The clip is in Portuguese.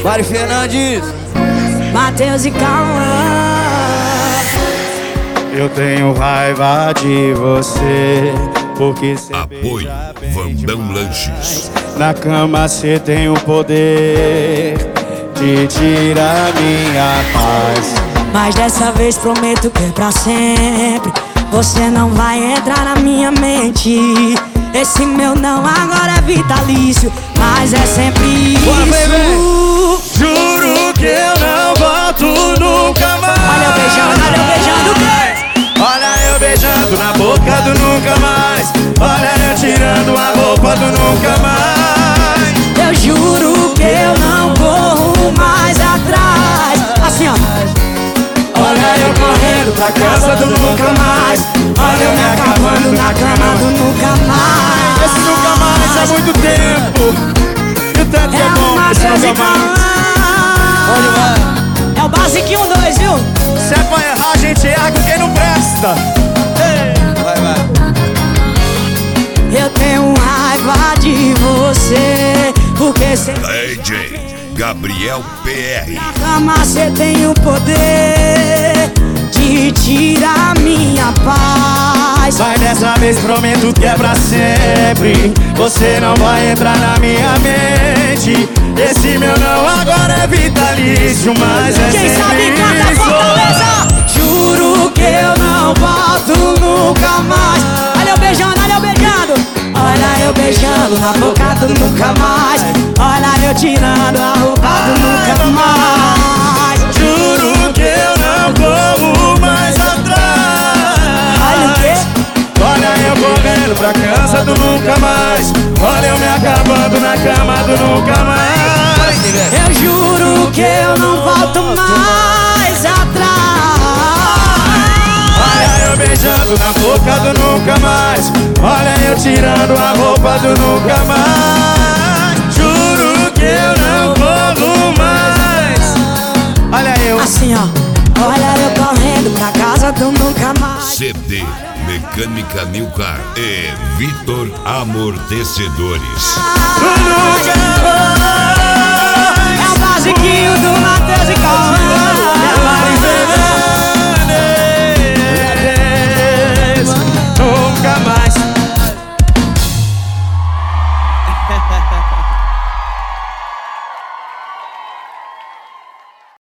Mari Fernandes, Matheus e Cauã. Eu tenho raiva de você, porque cê Apoio Vandão Lanches. na cama cê tem o poder de tirar minha paz. Mas dessa vez prometo que é pra sempre. Você não vai entrar na minha mente. Esse meu não agora é vitalício, mas é sempre isso. Bora, baby. Juro que eu não volto nunca mais. Olha eu beijando, Olha eu beijando na boca do nunca mais. Olha eu tirando a roupa do nunca mais. eu juro que eu não corro mais atrás. Assim ó. Olha eu correndo pra casa do nunca mais. Olha eu me acabando na cama do nunca mais. Esse nunca mais há muito tempo. E o tanto que é bom esse nunca mais. onde vai? É o basiquinho 2, viu? Se é pra errar, a gente erra com quem não presta. Vai, vai. Eu tenho raiva de você, porque cê DJ Gabriel PR. na cama cê tem o poder de tirar minha paz. Mas dessa vez prometo que é pra sempre. Você não vai entrar na minha mente. Esse meu não agora é vitalício, mas é Quem sempre sabe canta isso. Fortaleza. Juro que eu não volto nunca mais. Olha eu beijando, olha eu beijando na boca do nunca mais. Olha eu tirando a roupa do nunca mais. Juro que eu não corro mais atrás. Olha o quê? Olha eu correndo pra casa do nunca mais. Olha eu me acabando na cama do nunca mais. Eu juro que eu não volto mais atrás. Olha eu beijando na boca do nunca mais. Olha eu tirando a roupa do nunca mais. Juro que eu não corro mais. Olha eu. Assim ó. Olha eu correndo pra casa do nunca mais. CD Mecânica Nilcar e Vitor Amortecedores. Nunca mais. É o basiquinho do Matheus e Cauã.